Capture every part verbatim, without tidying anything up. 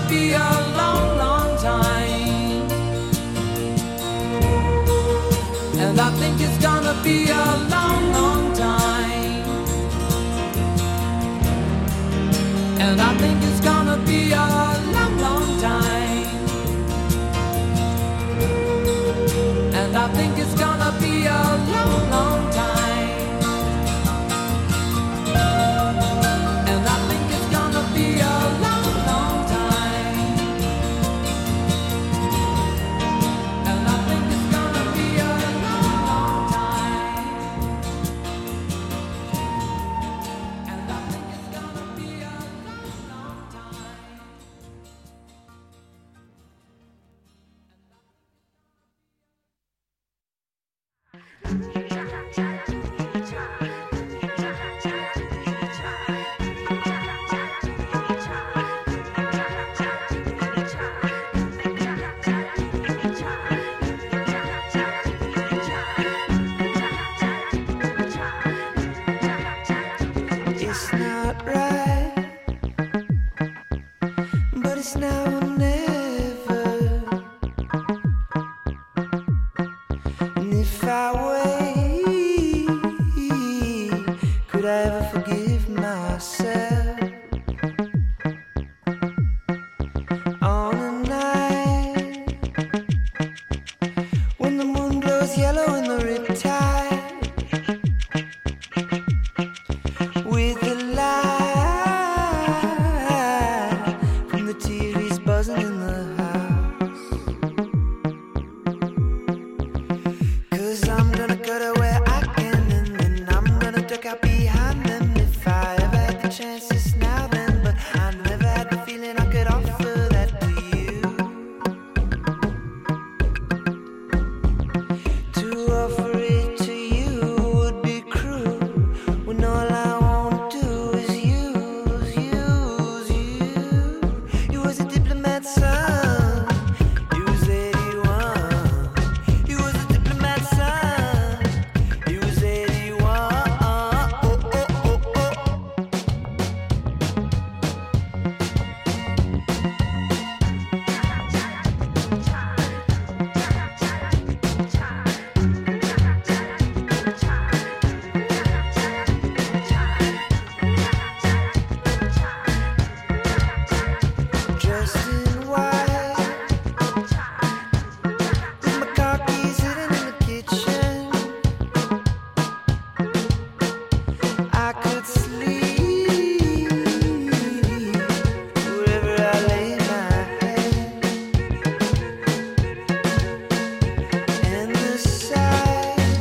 be a long, long time. And I think it's gonna be a long, long time. And I think it's gonna be a long, long time. And I think it's gonna be a long, long time. And I think it's gonna be a long, long time. And I think it's gonna be a long, long time. And I think it's gonna be a long, long time. It's not right, but it's now or never. And if I wait, could I ever forgive myself? On a night when the moon glows yellow in the riptide, with the light from the T V's buzzing in the house. 'Cause I'm gonna go to where I can, and then I'm gonna duck out behind them. If I ever had the chance, it's now then. But I never had the feeling I could offer that to you. To offer it to you would be cruel, when all I won't do is use, use you. You was a diplomat's son, you was eighty-one. You was a diplomat's son, you was eighty-one. Oh, oh, oh, oh. Dressed in white, with my car keys hidden in the kitchen. I could sleep wherever I lay my head. And the sight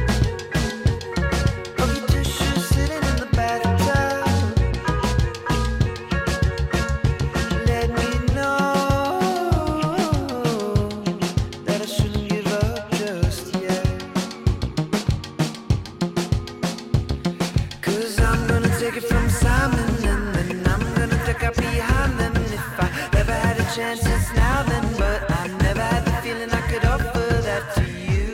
of your tissue sitting in the bathtub let me know that I shouldn't give up just yet. 'Cause I'm gonna take it from Simon, and then I'm gonna duck out behind them. And if I ever had a chance, it's now then. But I never had the feeling I could offer that to you.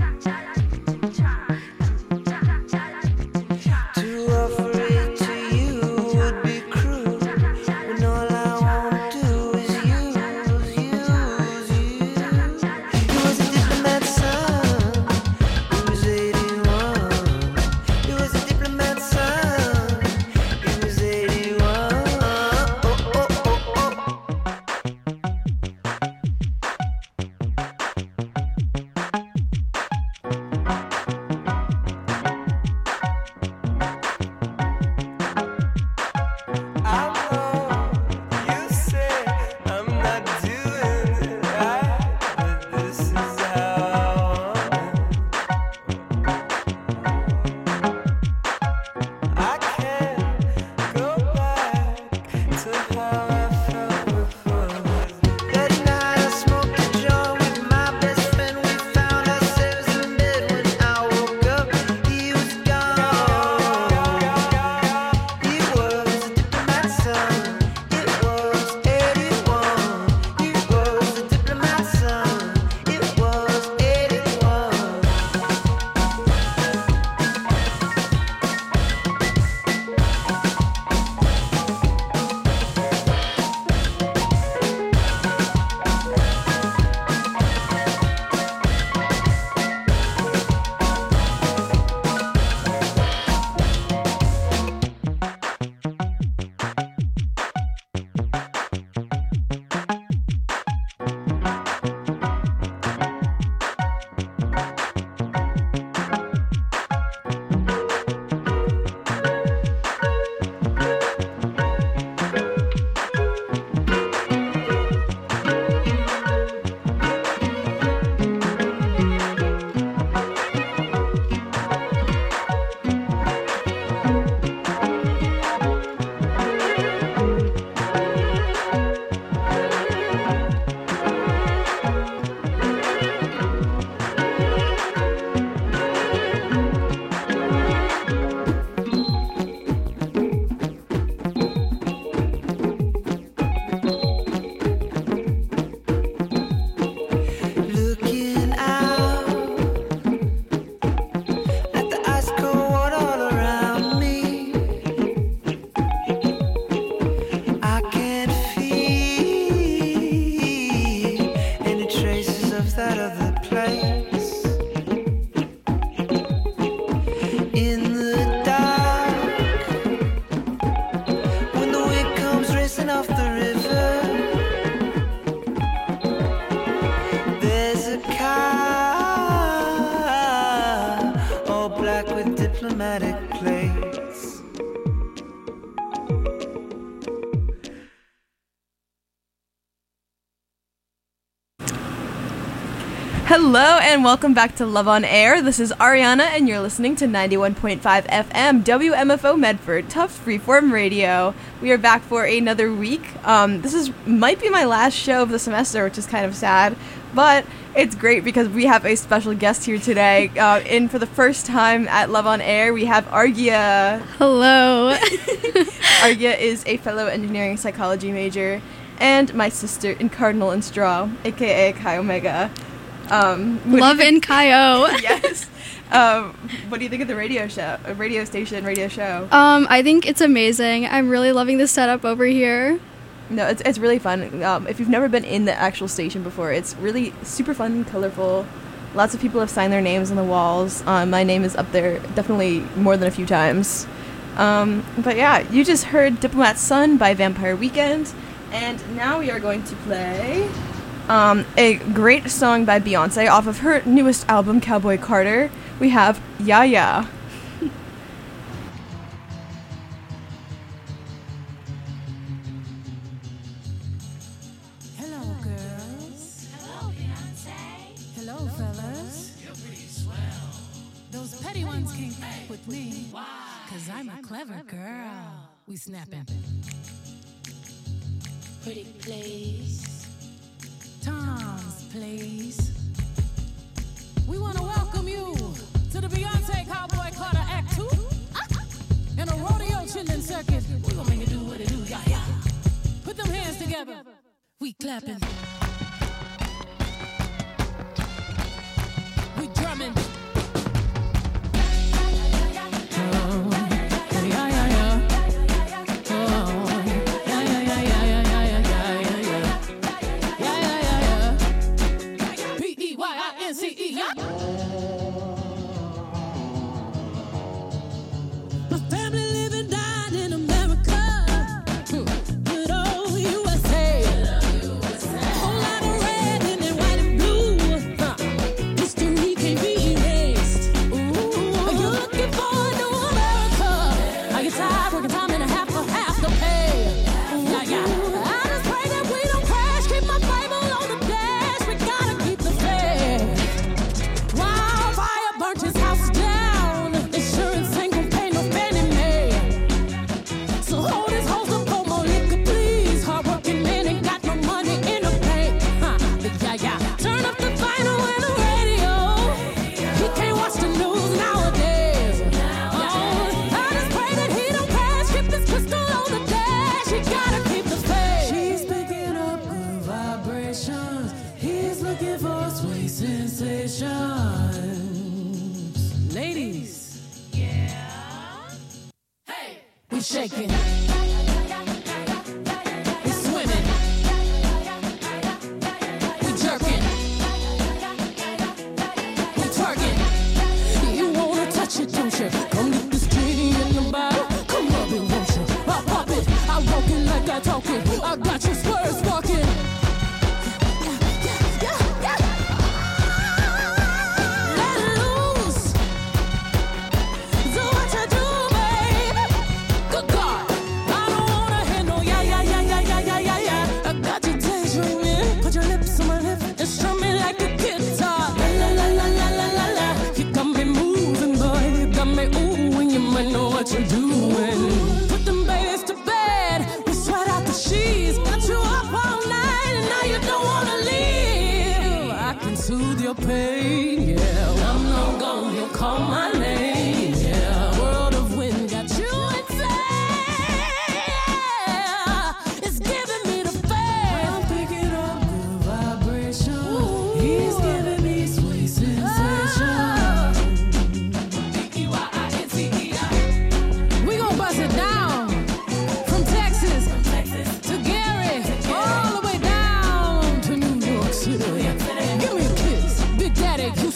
To offer it to you would be cruel, when all I won't do is use, use you. You was a diplomat's son, you was eighty-one. You was a diplomat's son, you was eighty-one. Oh, oh, oh, oh. river. There's a car, all black with diplomatic plates. Hello and welcome back to Love on Air. This is Ariana and you're listening to ninety-one point five F M W M F O Medford, Tufts Freeform Radio. We are back for another week. Um, this is might be my last show of the semester, which is kind of sad, but it's great because we have a special guest here today. Uh, in for the first time at Love on Air, we have Argia. Hello. Argia is a fellow engineering psychology major and my sister in Cardinal and Straw, aka Chi Omega. Um, Love in Chi-O. Yes. Um, what do you think of the radio show, uh, radio station, radio show? Um, I think it's amazing. I'm really loving the setup over here. No, it's it's really fun. Um, if you've never been in the actual station before, it's really super fun and colorful. Lots of people have signed their names on the walls. Um, my name is up there definitely more than a few times. Um, but yeah, you just heard Diplomat's Son by Vampire Weekend, and now we are going to play Um, a great song by Beyonce off of her newest album, Cowboy Carter. We have Ya Ya. Hello, girls. Hello, Beyonce. Hello, fellas. You're pretty swell. Those petty ones can't fuck with me. Why? Cause I'm a clever girl. We snapping. Pretty please. Tom's, please. We want to welcome you to the Beyonce Cowboy Carter Act two. And a rodeo chillin' circuit. We gonna make it do what it do, yeah, yeah. Put them hands together. We clapping. We drumming. My family living down in America. Good old U S A. Whole lot of red and then white and blue. Huh. History can't be erased. Ooh, are you looking forward to America? Are you tired working time and a half for half the pay? Yeah, yeah. I just pray that we don't crash. Keep my Bible on the dash. We gotta keep the faith. Wildfire burnt his house down. Insurance ain't gon' pay no Fannie Mae. So hold his hose up for more liquor, please. Hard-working man ain't got no money in the bank. Huh? Yeah, yeah. Turn up the vinyl and the radio. He can't watch the news nowadays. Oh, I just pray that he don't crash. Keep this pistol on the dash. He gotta keep the faith. She's picking up good vibrations. He's looking for sweet sensations. Ladies. Yeah. Hey. We shaking. We swimming. We jerking. We twerking. You wanna touch it, don't you? Come get this genie in the bottle. Come rub it, won't you? I pop it. I walk it like I talk it. I got your spurs walking. Let it loose. So what you do, baby? Good God, I don't wanna hear no yeah, yeah, yeah, yeah, yeah, yeah, yeah, yeah. I got you daydreaming. Put your lips on my lips and strum me like a guitar. La la la la la la la la. You got me moving, boy. You got me ooh, and you might know what you're doing. Put them babies to bed. We sweat out the sheets. Got you up all night and now you don't wanna leave. I can soothe your pain, yeah. When I'm long gone, you'll call my name, yeah. World of wind got you insane. It's giving me the faith. I'm picking up good vibration. He's giving me sweet sensation. We gon' bust it down from Texas to Gary, all the way down to New York City. Give me a kiss, Big Daddy. You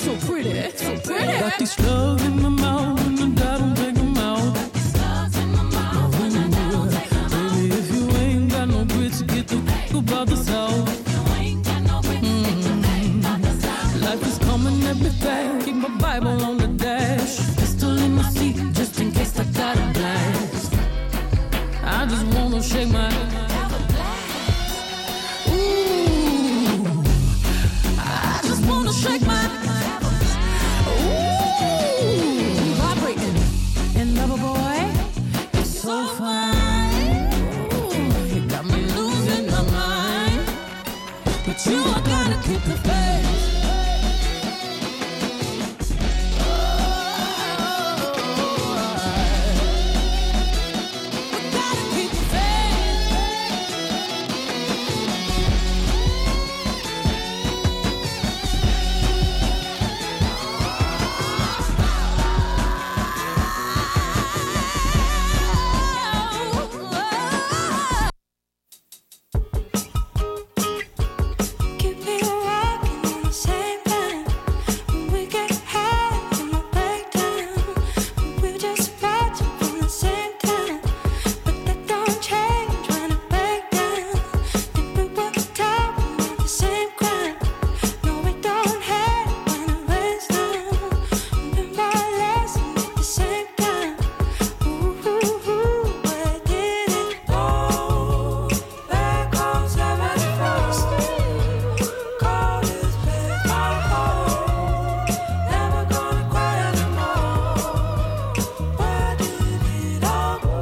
about the South. Mm. Life is coming at me fast. Keep my Bible on the dash. Pistol in my seat just in case I got a blast. I just wanna shake my ooh. I just wanna shake my ooh. Vibrating and lover boy, it's so fine. Ooh, you got me losing my mind, but you are gonna keep the faith. Keep me walking on the same line. When we get high in the breakdown, we're just watching from the same time. But that don't change when I break down. Think we were talking about the same crime. No, we don't hate when it rains down. We're more or less at the same time. Ooh, ooh, ooh, where did it go? There goes every frost. Cold is with my heart. Never gonna cry anymore. Where did it all go?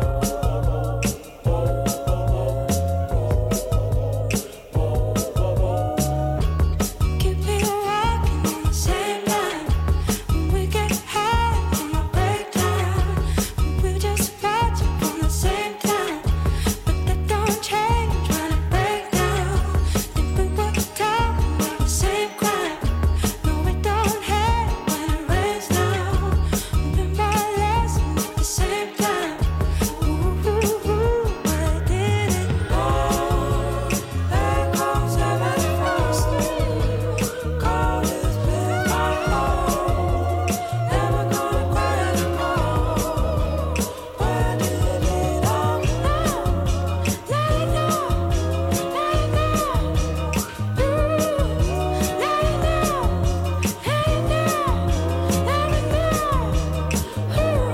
Keep me walking on the same line. When we get high in the breakdown, we're just watching from the same time. But that don't change when I break down. Think we were talking about the same crime. No, we don't hate when it rains down. We're more or less at the same time. Ooh, ooh, ooh, where did it go? There goes every frost. Cold is with my heart. Never gonna cry anymore. Where did it all go? Let it go, let it go. Ooh, let it go, let it go, let it go. Ooh,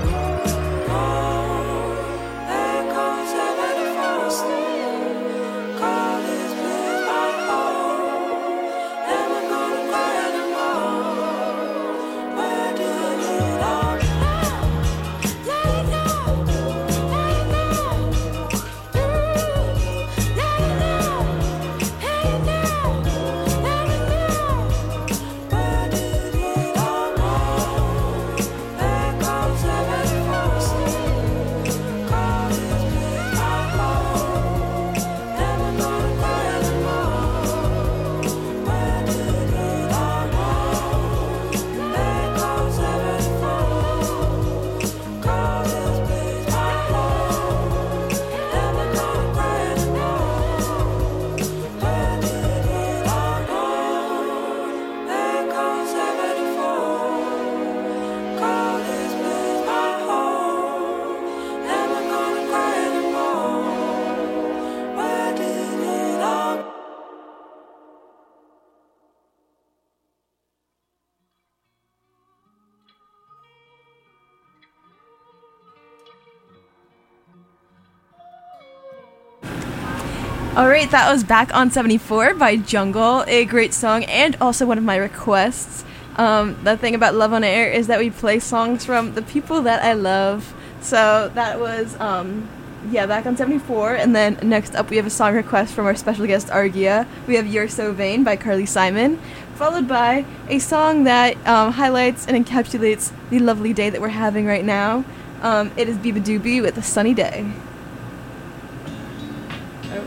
there goes every frost. Cold is with my heart. Never gonna cry anymore. Where did it all go? Let it go, let it go. Ooh, let it go, let it go, let it go. Where did it all go? There goes every frost. Cold is with my heart. Never gonna cry anymore. Where did it all go? There goes every frost. Cold is with my heart. Never gonna cry anymore. Where did it all go? There goes every frost. Cold is with my heart. Never gonna cry anymore. Where did it all go? All right, that was Back on seventy-four by Jungle, a great song and also one of my requests. Um, the thing about Love on Air is that we play songs from the people that I love. So that was, um, yeah, Back on seventy-four. And then next up we have a song request from our special guest Argia. We have You're So Vain by Carly Simon, followed by a song that um, highlights and encapsulates the lovely day that we're having right now. Um, it is Biba Doobie with A Sunny Day. Oh.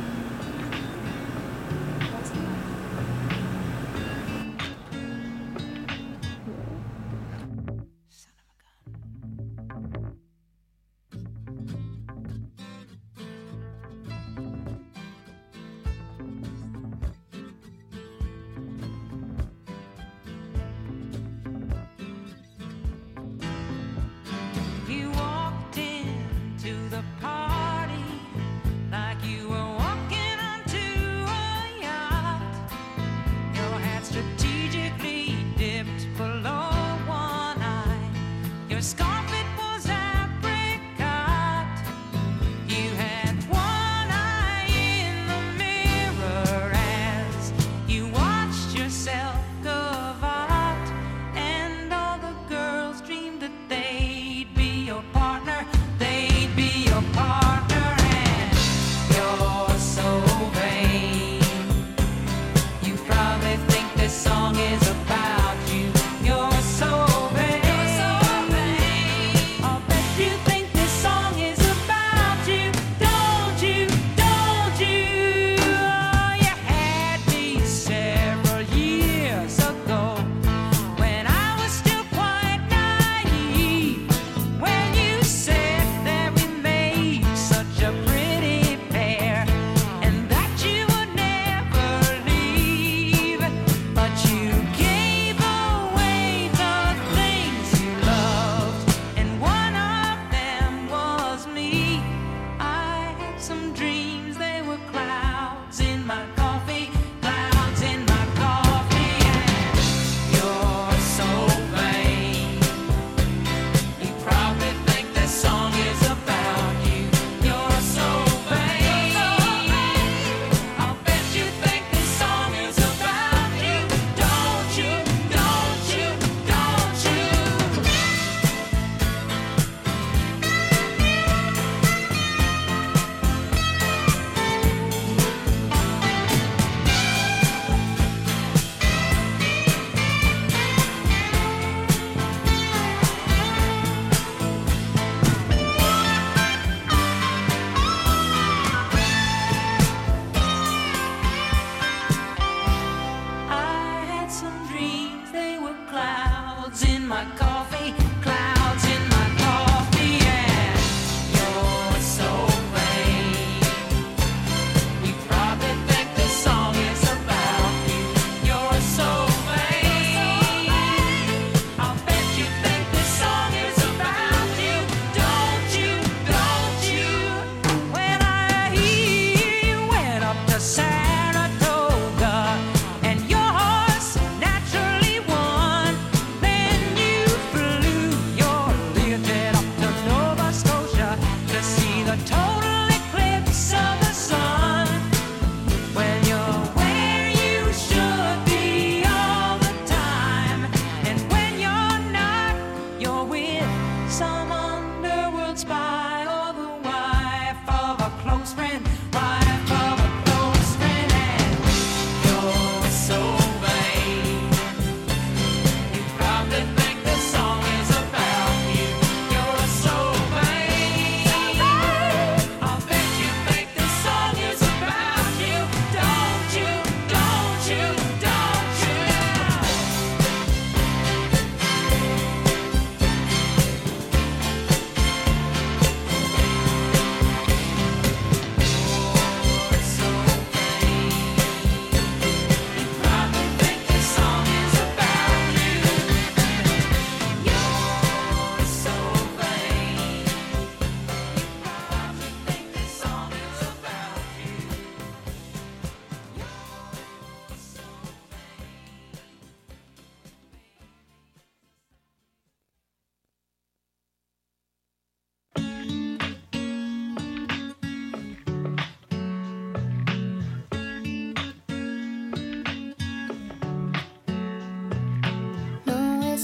He walked into the park.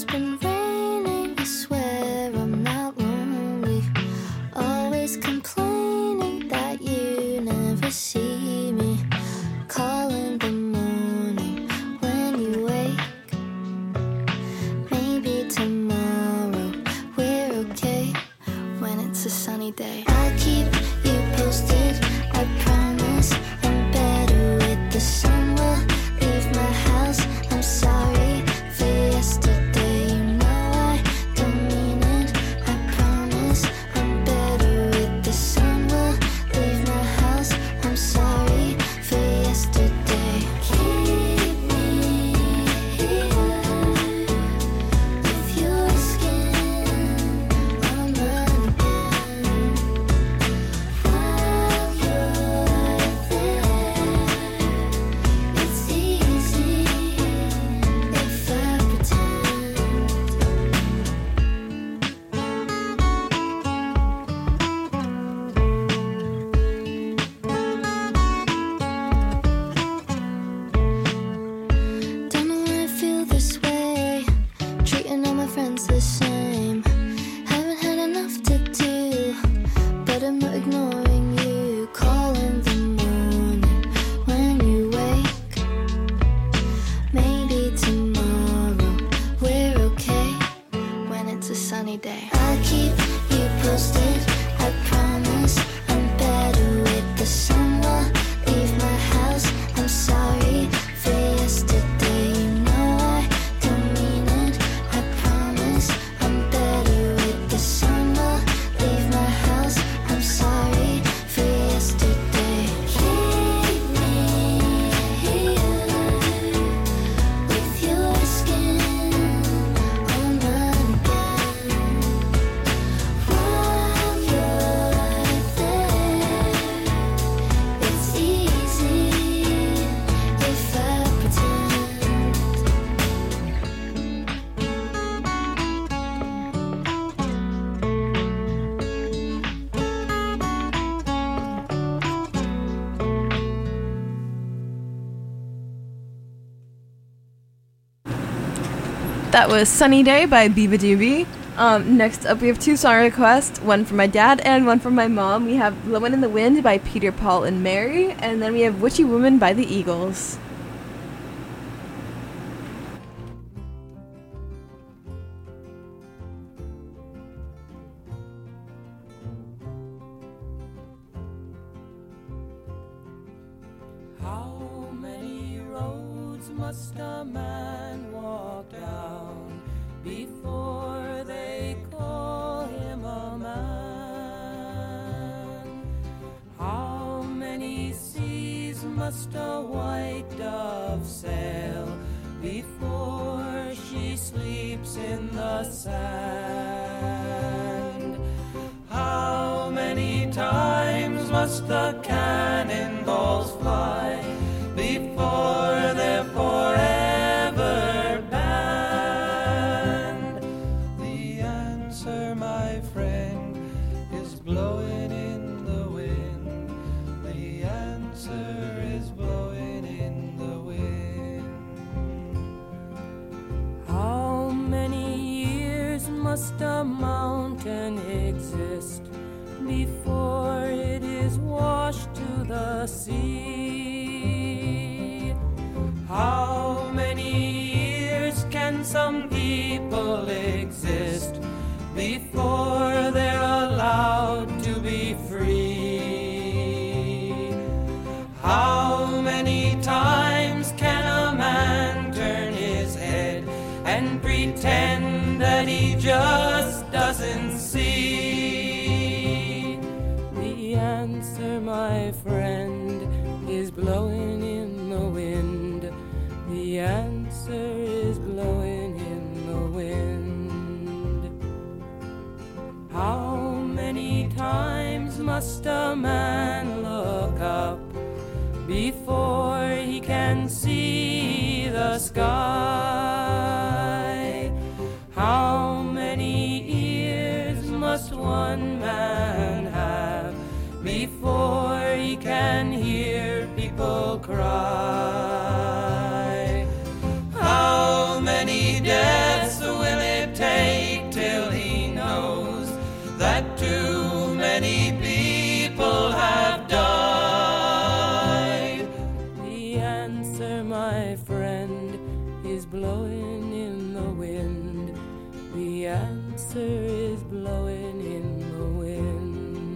it's been raining, I swear I'm not lonely. Always complaining that you never see me. Call in the morning when you wake. Maybe tomorrow we're okay when it's a sunny day. I'll keep you posted, I promise. I'm better with the sun. Will leave my house. I'm sorry for yesterday. You know I don't mean it, I promise. I'm better with the sun. Will leave my house. I'm sorry for yesterday. Keep me here with your skin on mine again. While you're there, it's easy if I pretend. Don't know why I feel this way, treating all my friends the same. Haven't had enough to do, but I'm not ignoring you. Call in the morning when you wake. Maybe tomorrow we're okay when it's a sunny day. I'll keep you posted, I promise. I'm better with the sun. Will leave my house. I'm sorry for yesterday. You know I don't mean it, I promise. I'm better with the sun. Will leave my house. I'm sorry for yesterday. Keep me here with your skin on mine again. While you're there, it's easy if I pretend. That was Sunny Day by Biba Doobie. Um, next up, we have two song requests, one from my dad and one from my mom. We have Blowin' in the Wind by Peter, Paul, and Mary, and then we have Witchy Woman by the Eagles. How many roads must a man walk down before they call him a man? How many seas must a white dove sail before she sleeps in the sand? How many times must the cannonballs fly before they're forever banned? The answer, my friend, is blowing in the wind. The answer is blowing in the wind. How many years must a mountain exist before it is washed to the sea? How many years can some people exist before they're allowed to be free? How many times can a man turn his head and pretend that he just doesn't see? The answer, my friend, is blowing in the wind. The answer is blowing in the wind. How many times must a man look up before he can see the sky? How many ears must one man have before he can hear people cry? How many deaths will The answer, my friend, is blowing in the wind. The answer is blowing in the wind.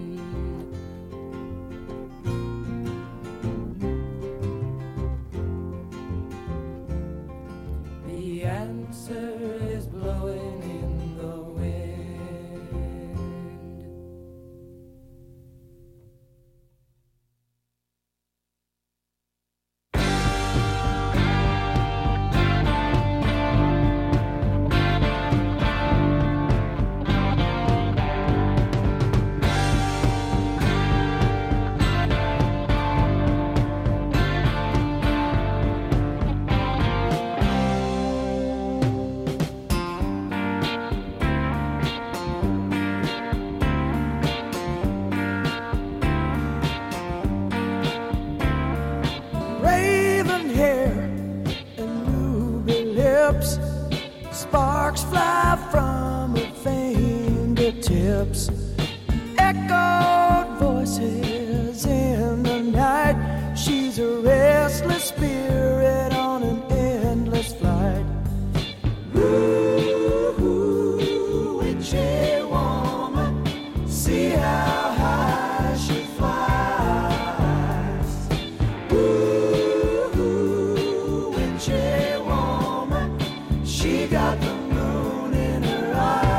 The answer is blowing in the wind. Raven hair and ruby lips, sparks fly from her fingertips. Echoed voices in the night. She's a restless spirit on an endless flight. Ooh, witchy woman, see how high she flies. Ooh, witchy woman, she got the moon in her eye.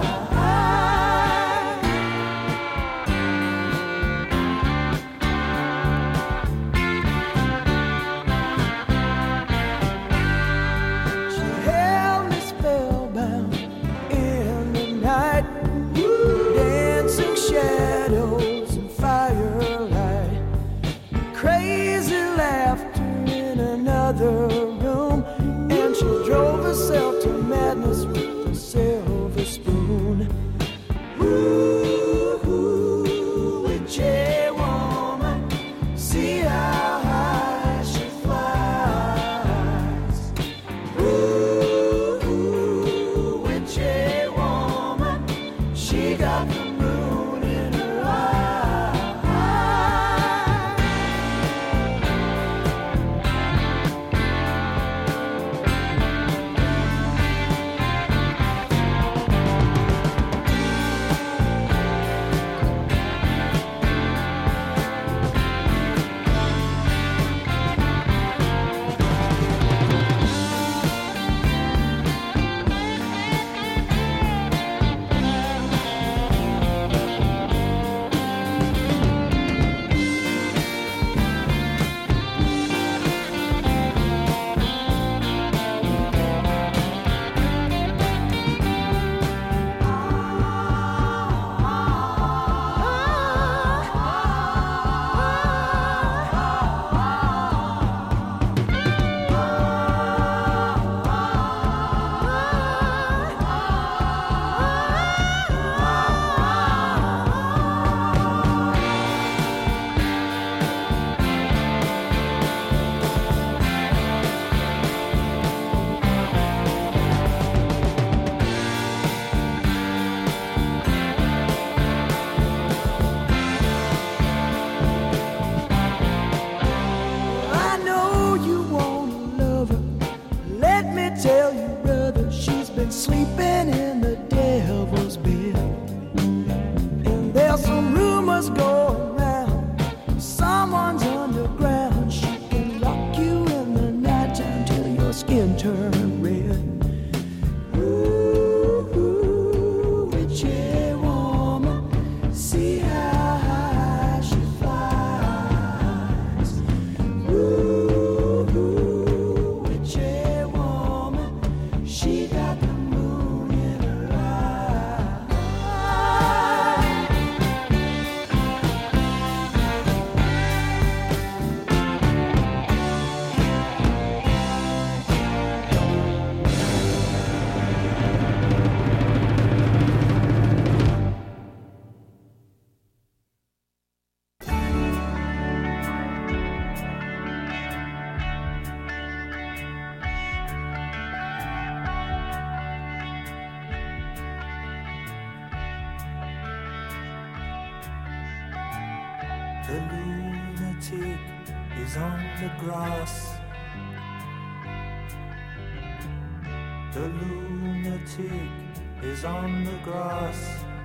She held me spellbound in the night, dancing shadows and firelight, crazy laughter in another room, and she drove herself to madness with a silver spoon. Ooh, witchy woman, see how high she flies. Ooh, witchy woman, she got the moon in her eye. I know you want a lover. Let me tell you, brother, she's been sleeping in the devil's bed. And there's some rumors going around, someone's underground. She can lock you in the nighttime till your skin turns red. Ooh, witchy woman, see how high she flies. Ooh, witchy woman, she got the moon in her eye. The lunatic is on the grass. The lunatic is on the grass,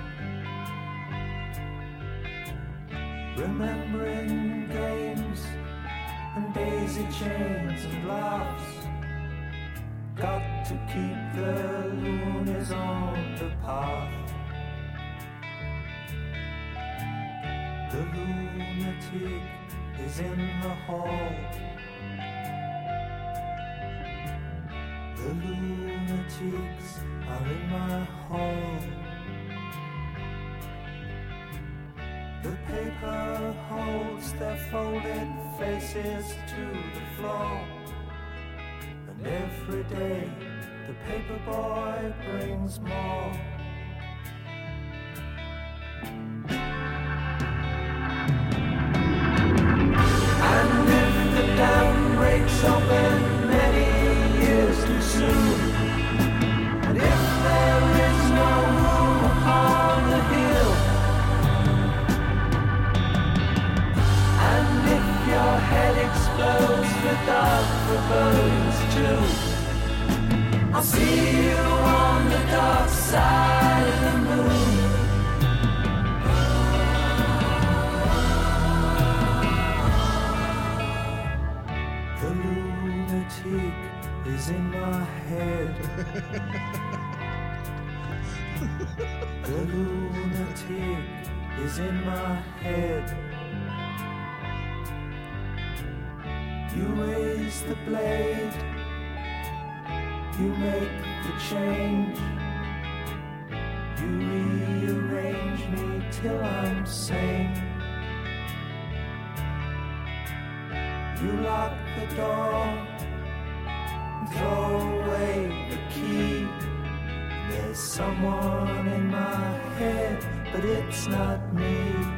remembering games and daisy chains and laughs. Got to keep the loonies on the path. The lunatic is in the hall. The lunatics are in my hall. The paper holds their folded faces to the floor. And every day the paper boy brings more. And if the dam breaks open many years too soon, and if there is no room upon the hill, and if your head explodes with dark forebodings too, I'll see you on the dark side of the moon. The lunatic is in my head. The lunatic is in my head. You raise the blade, you make the change, you rearrange me till I'm sane. You lock the door and throw away the key. There's someone in my head, but it's not me.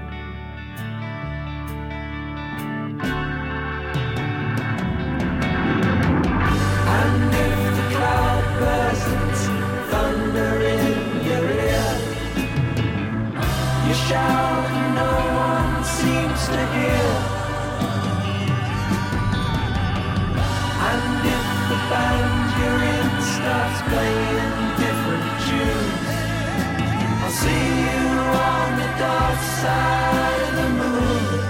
And if the cloud bursts, thunder in your ear, you shout and no one seems to hear. And if the band you're in starts playing different tunes, I'll see you on the dark side of the moon.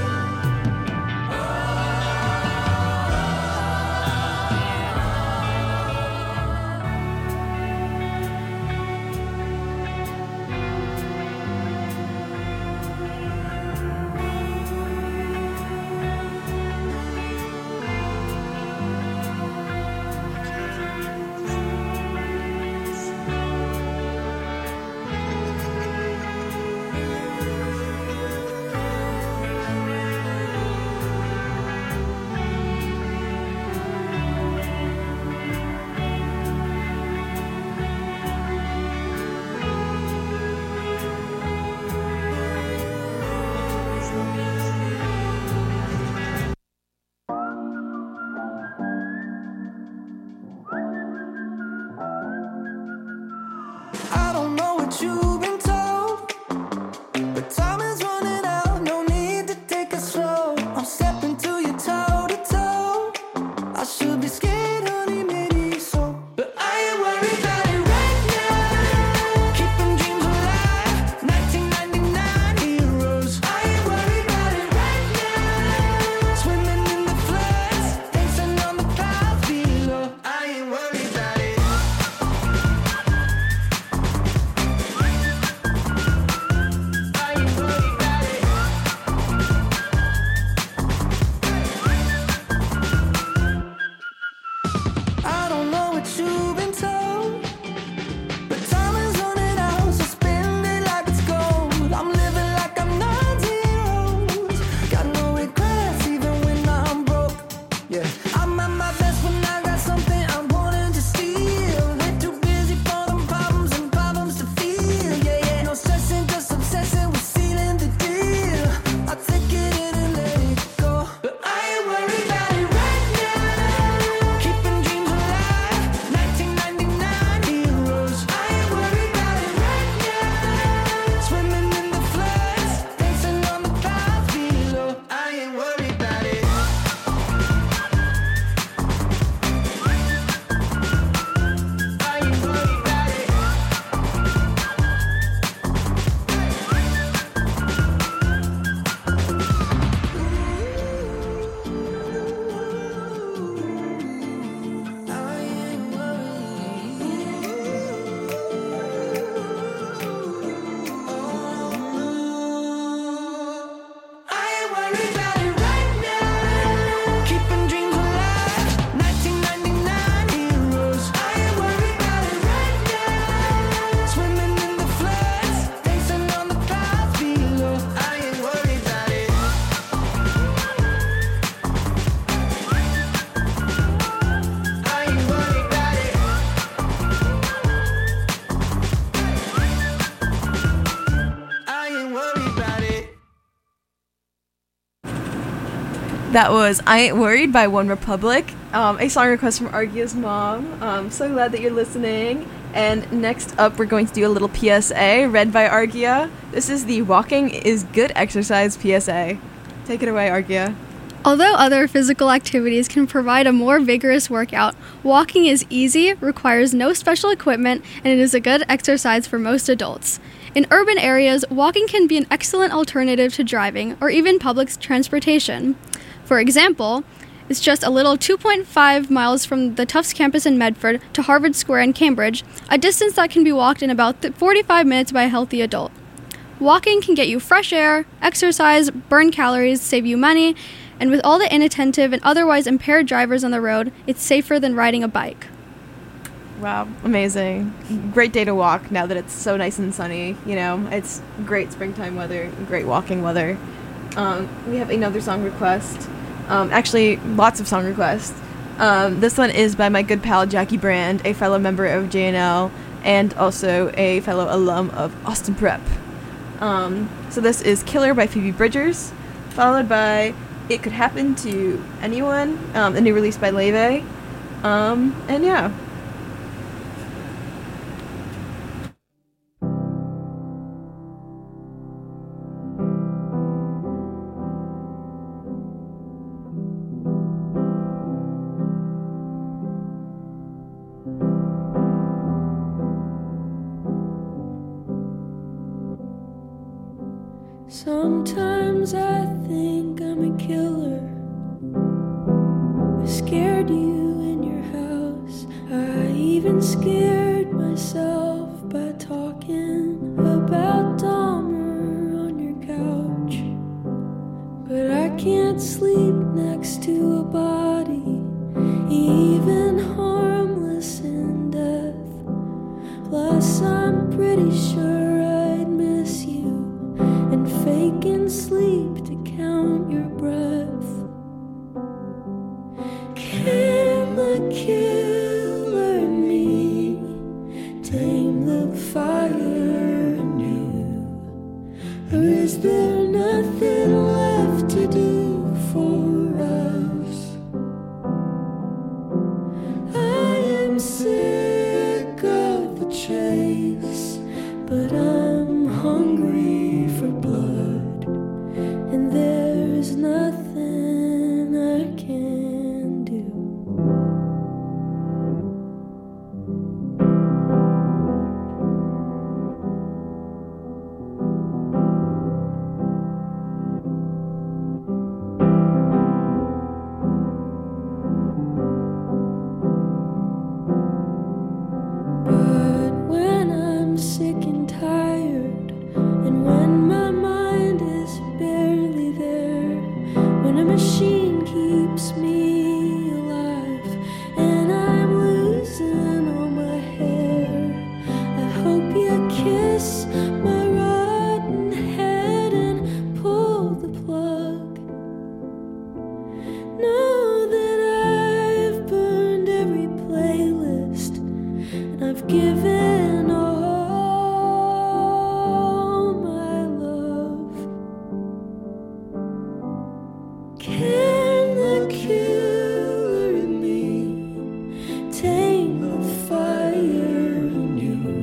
I don't know what you've been told, but time is running out, no need to take it slow. I'm stepping to you toe to toe. I should be scared, honey, maybe so, but I ain't worried about it right now. Keeping dreams alive, nineteen ninety-nine heroes. I ain't worried about it right now. Swimming in the floods, dancing on the clouds below. I ain't worried about it. I don't know what you've been told, but time is running out, so spend it like it's gold. I'm living like I'm nine zeros, got no regrets even when I'm broke. Yeah, I'm at my best when I got something I'm wanting to steal. Way too busy for them problems and problems to feel. Yeah, yeah, no stressing, just obsessing with sealing the deal. I take it in and let it go, but I ain't worried about it right now. Keeping dreams alive, nineteen ninety-nine heroes. I ain't worried about it right now. Swimming in the floods, dancing on the clouds below. I ain't worried about it. That was I Ain't Worried by One Republic, um, a song request from Argia's mom. Um, so glad that you're listening. And next up, we're going to do a little P S A read by Argia. This is the Walking is Good Exercise P S A. Take it away, Argia. Although other physical activities can provide a more vigorous workout, walking is easy, requires no special equipment, and it is a good exercise for most adults. In urban areas, walking can be an excellent alternative to driving or even public transportation. For example, it's just a little two point five miles from the Tufts campus in Medford to Harvard Square in Cambridge, a distance that can be walked in about forty-five minutes by a healthy adult. Walking can get you fresh air, exercise, burn calories, save you money, and with all the inattentive and otherwise impaired drivers on the road, it's safer than riding a bike. Wow, amazing. Great day to walk now that it's so nice and sunny. You know, it's great springtime weather, great walking weather. Um, we have another song request. Um, actually, lots of song requests. Um, this one is by my good pal Jackie Brand, a fellow member of J N L, and also a fellow alum of Austin Prep. Um, so this is Killer by Phoebe Bridgers, followed by It Could Happen to Anyone, um, a new release by Leve. Um, and yeah. Sometimes I think I'm a killer. I scared you in your house. I even scared myself by talking about Dahmer on your couch. But I can't sleep next to a body, even harmless in death. Plus I'm pretty sure I'd miss you and faking sleep to count your breath. Can the killer in me tame the fire in you? Or is there nothing left to do for us? I am sick of the chase, but I'm hungry for blood, and there's nothing I can do. But when I'm sick and tired, and when my mind is barely there, when a machine keeps me alive, and I'm losing all my hair, I hope you kiss my rotten head and pull the plug. Know that I've burned every playlist, and I've given all my love. Can the killer in me tame the fire in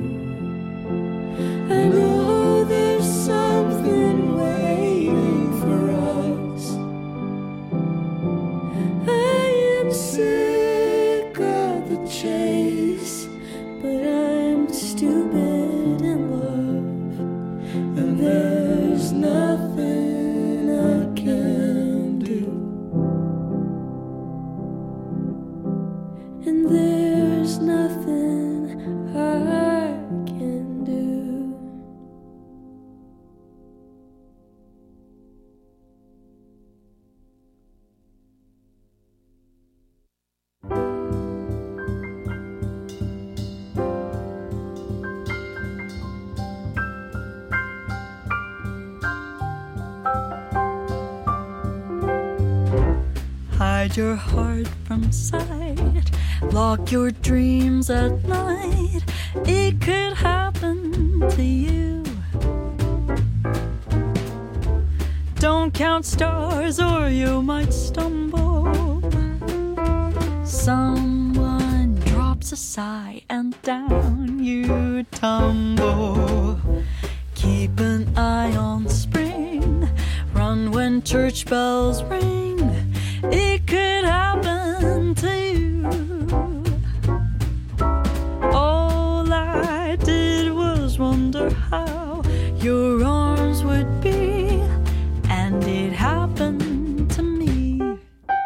you? I know there's something waiting for us. I am sick of the chase, but I'm stupid in love, and there's nothing I can do, and there's nothing I can do. Hide your heart from sight, lock your dreams at night. It could happen to you. Don't count stars or you might stumble. Someone drops a sigh and down you tumble. Keep an eye on spring. Run when church bells ring. It could happen to you. All I did was wonder how your arms would be, and it happened to me.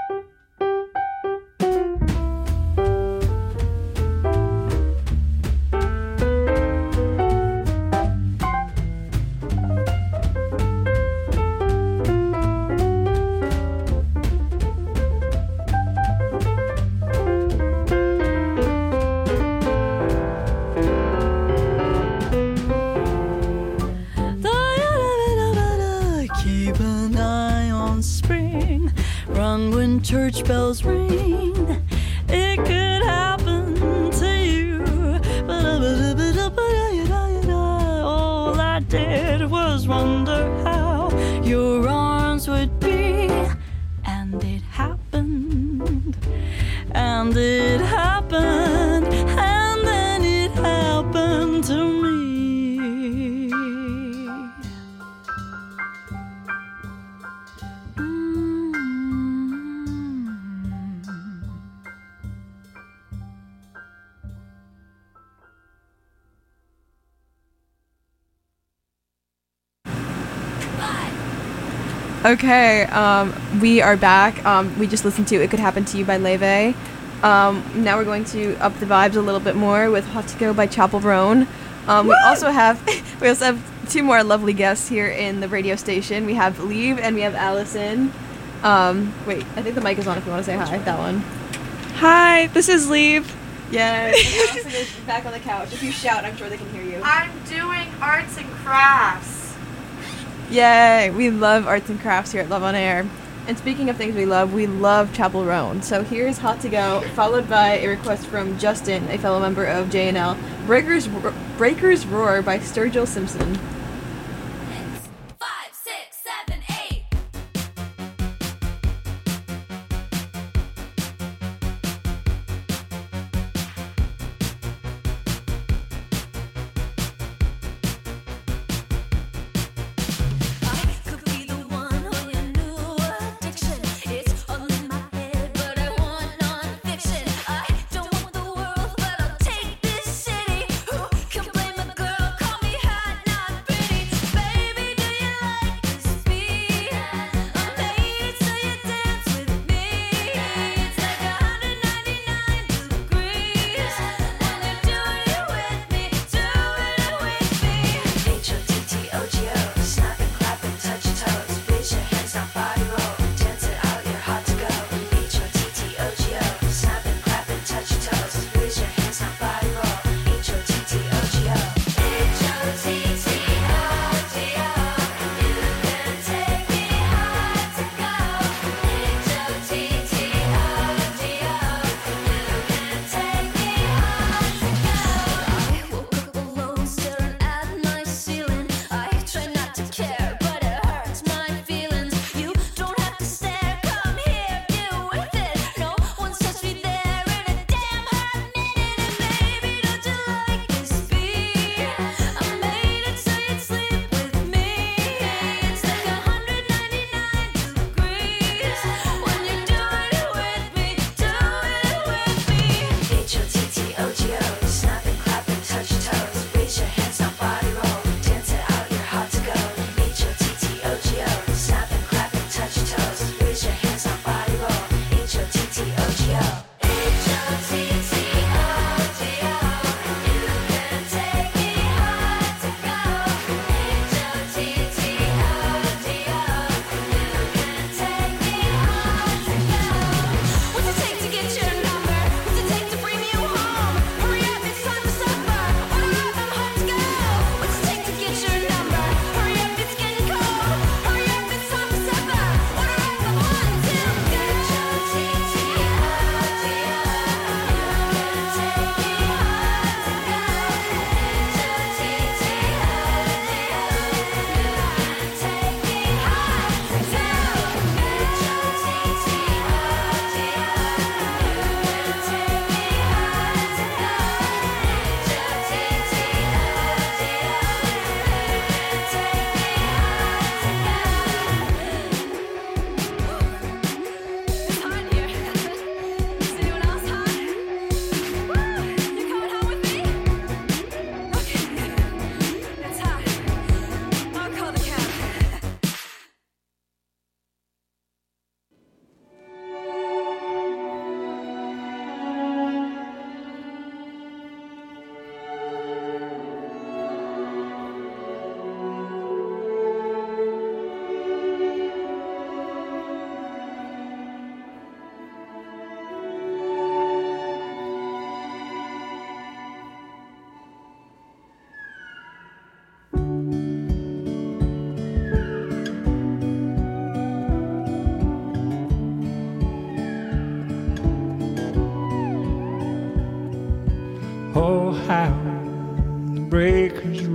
Keep an eye on spring. Run when church bells ring. It could happen to you. All I did was wonder how your arms would be, and it happened. And it happened. And then it happened to me. Okay, um, we are back. Um, we just listened to It Could Happen to You by Leve. Um, now we're going to up the vibes a little bit more with Hot to Go by Chapel Roan. Um, we also have we also have two more lovely guests here in the radio station. We have Leave and we have Allison. Um, wait, I think the mic is on if you want to say hi. That one. Hi, this is Leave. Yes, and Allison is back on the couch. If you shout, I'm sure they can hear you. I'm doing arts and crafts. Yay! We love arts and crafts here at Love on Air. And speaking of things we love, we love Chapel Roan. So here's Hot to Go, followed by a request from Justin, a fellow member of J N L, Breakers, Ro- Breakers Roar by Sturgill Simpson. Don't blame a girl, call me hot, not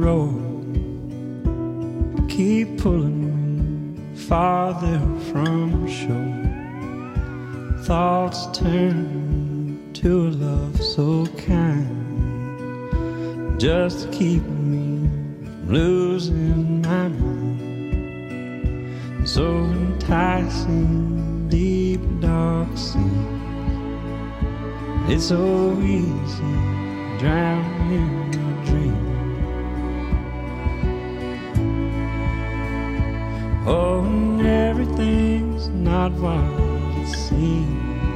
road, keep pulling me farther from shore. Thoughts turn to a love so kind, just to keep me from losing my mind. So enticing, deep dark sea. It's so easy, drown in a dream. Oh, and everything's not what it seems.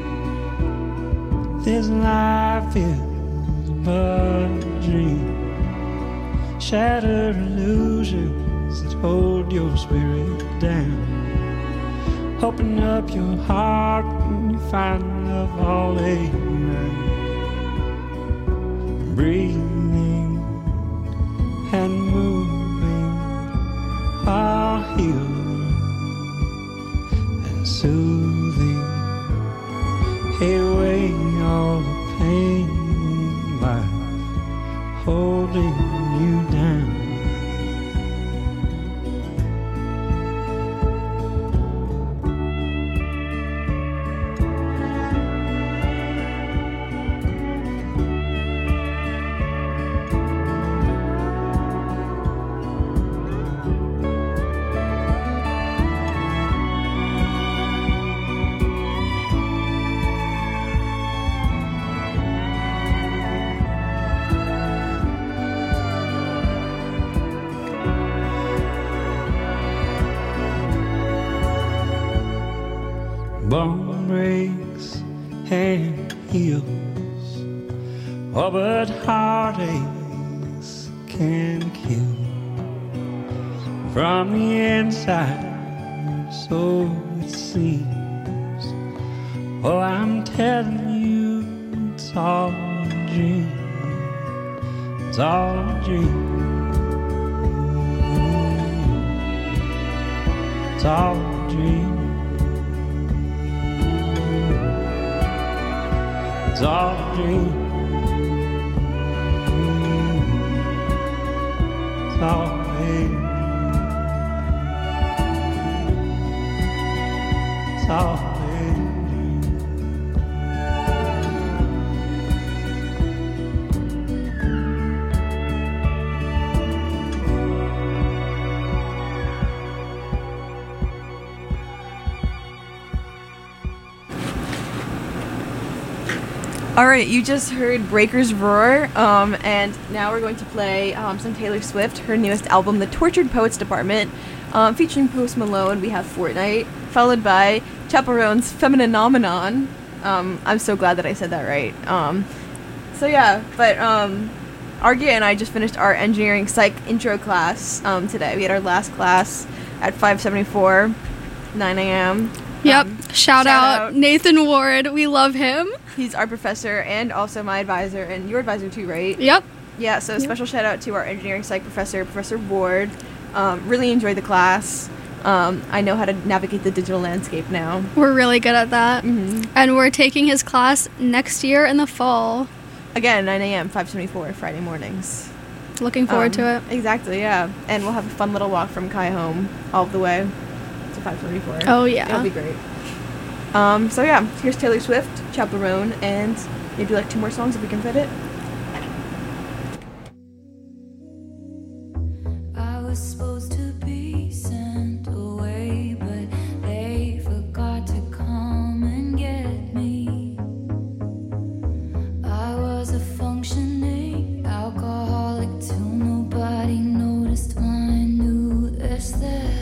This life is but a dream. Shattered illusions that hold your spirit down. Open up your heart and you find love all around. Breathing and moving while healing and soothing away all the pain in life holding you down. Bone breaks and heals, oh, but heartaches can kill from the inside, so it seems. Oh, I'm telling you, it's all a dream. It's all a dream. It's all a dream. It's all a dream. It's all a dream. It's all a dream. All right, you just heard Breakers Roar, um, and now we're going to play um, some Taylor Swift, her newest album, The Tortured Poets Department, um, featuring Post Malone. We have Fortnite, followed by Chaperone's Femininomenon. Um, I'm so glad that I said that right. Um, so yeah, but um, Argia and I just finished our engineering psych intro class um, today. We had our last class at five seventy-four, nine a.m. Yep. Um, shout, shout out, out Nathan Ward. We love him. He's our professor and also my advisor, and your advisor too, right? Yep. Yeah, so a Yep. special shout out to our engineering psych professor, Professor Ward. Um, really enjoyed the class. Um, I know how to navigate the digital landscape now. We're really good at that. Mm-hmm. And we're taking his class next year in the fall. Again, nine a.m., five seventy-four, Friday mornings. Looking forward Um, to it. Exactly, yeah. And we'll have a fun little walk from Kai home all the way to five seventy-four. Oh, yeah. It'll be great. Um, so yeah, here's Taylor Swift, Chaperone, and maybe like two more songs if we can fit it. I was supposed to be sent away, but they forgot to come and get me. I was a functioning alcoholic till nobody noticed my new aesthetic.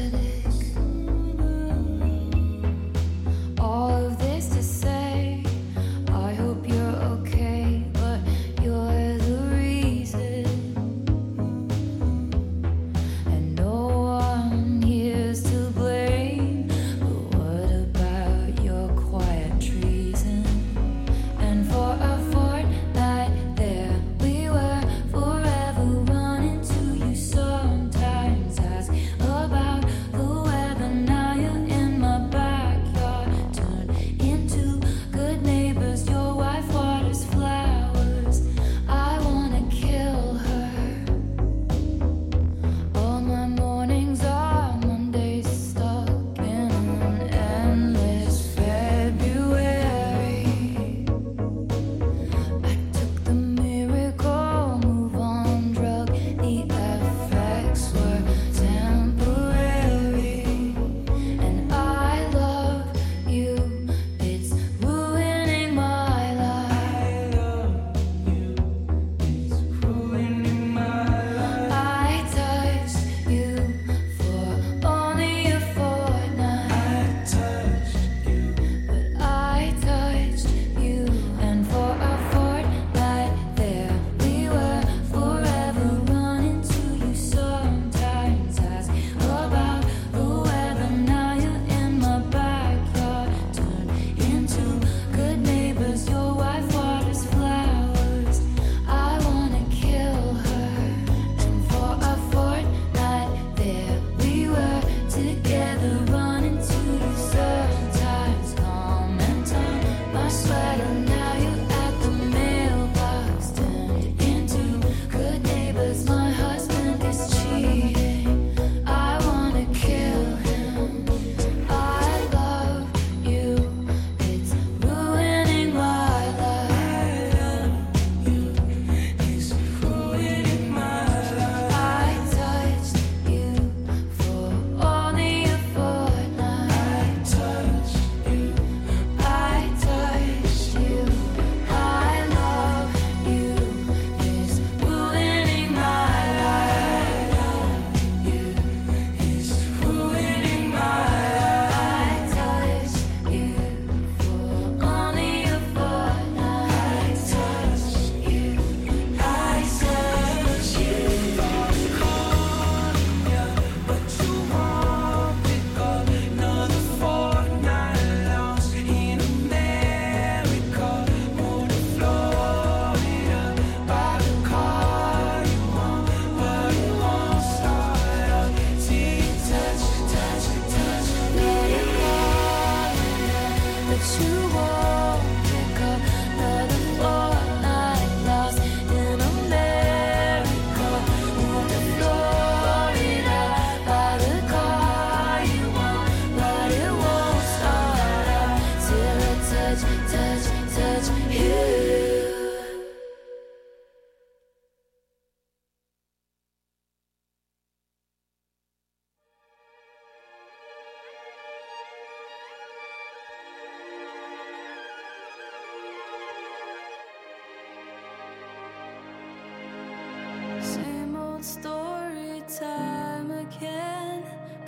All of this to say, I hope you're okay, but you're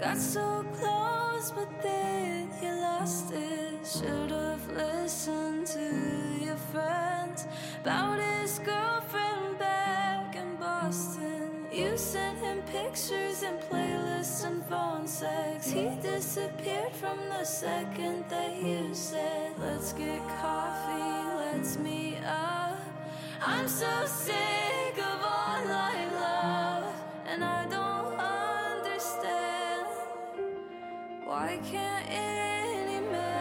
Got so close, but then you lost it. Should've listened to your friends about his girlfriend back in Boston. You sent him pictures and playlists and phone sex. He disappeared from the second that you said, let's get coffee, let's meet up. I'm so sick of online love, and I don't understand why can't any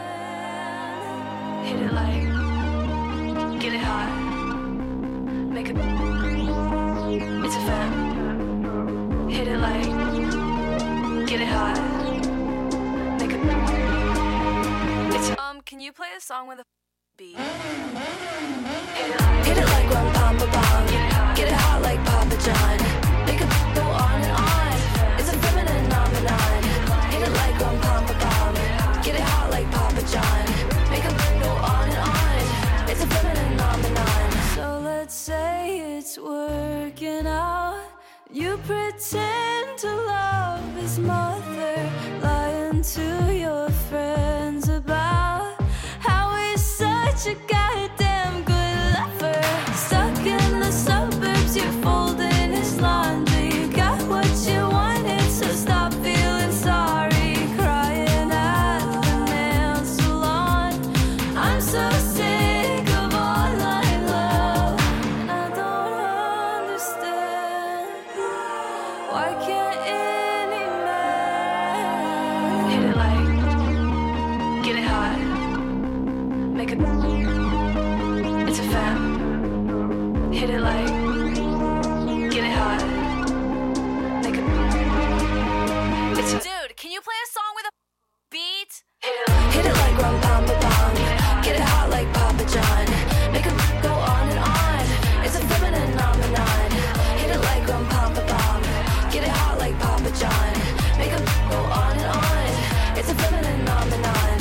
man hit it like, get it hot, make it, it's a fan. Hit it like, get it hot, make it, it's a um. Can you play a song with a beat? Hit it like, hit it like rum pam pam pam. Get it hot like Papa John. Make it go on and on. It's a feminine phenomenon. Hit it like rum pam pam pam. Get it hot like Papa John. Make it go on and on. It's a feminine phenomenon. So let's say it's working out. You pretend to love his mother, lying to your friends about how he's such a goddamn good lover. Stuck in the suburbs, you're folding his laundry. You got what you wanted, so stop feeling sorry. Crying at the nail salon. I'm so sick of online love, and I don't understand why can't any man hit it like, get it hot, make it, it's a fan. Hit it like, get it hot, make it, it's a dude. Can you play a song with a beat? Hit it like, hit it like rum pam pam pam. Get it hot like Papa John. Make it go on and on. It's a feminine phenomenon. Hit it like rum pam pam pam. Get it hot like Papa John. Make it go on and on. It's a feminine phenomenon.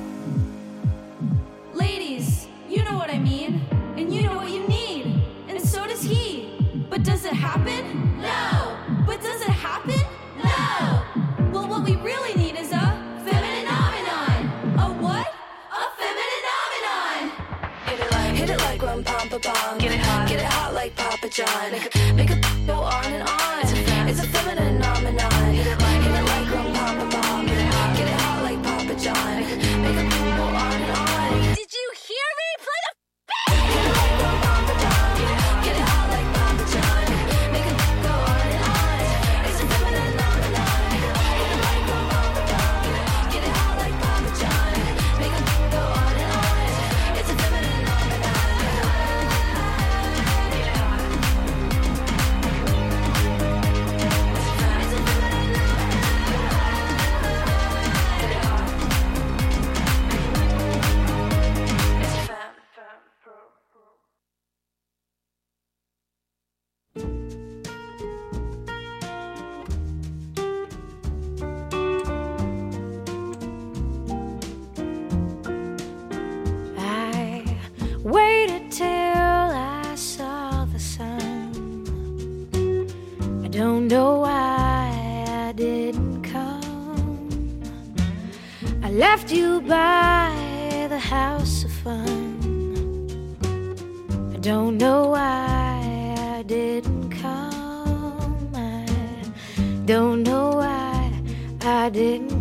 Ladies, you know what I mean, and you know what you need, and so does he. But does it happen? No. But does it happen? No. Well, what we really need is a feminine phenomenon. A what? A feminine phenomenon. Hit it like, hit it like rum pam pam pam. Get it hot, get it hot like Papa John. Make it, make it go on and on. It's a, it's a feminine phenomenon. Hit it like, hit it like rum pam pam pam. Get it hot, get it hot like Papa John. Make it, make it go on and on. Did you hear me? Play the beat. Hit it like rum pam pam pam. Get it hot like Papa John. Make it go on and on. It's a feminine phenomenon. Hit it like rum pam pam pam. Get it hot like Papa John. Make it go on and on. It's a feminine phenomenon. Get it hot. It's a feminine phenomenon. Get it hot. It's a fem. I waited till I saw the sun. I don't know why I didn't come. I left you by the house of fun. I don't know why I didn't come. I don't know why I didn't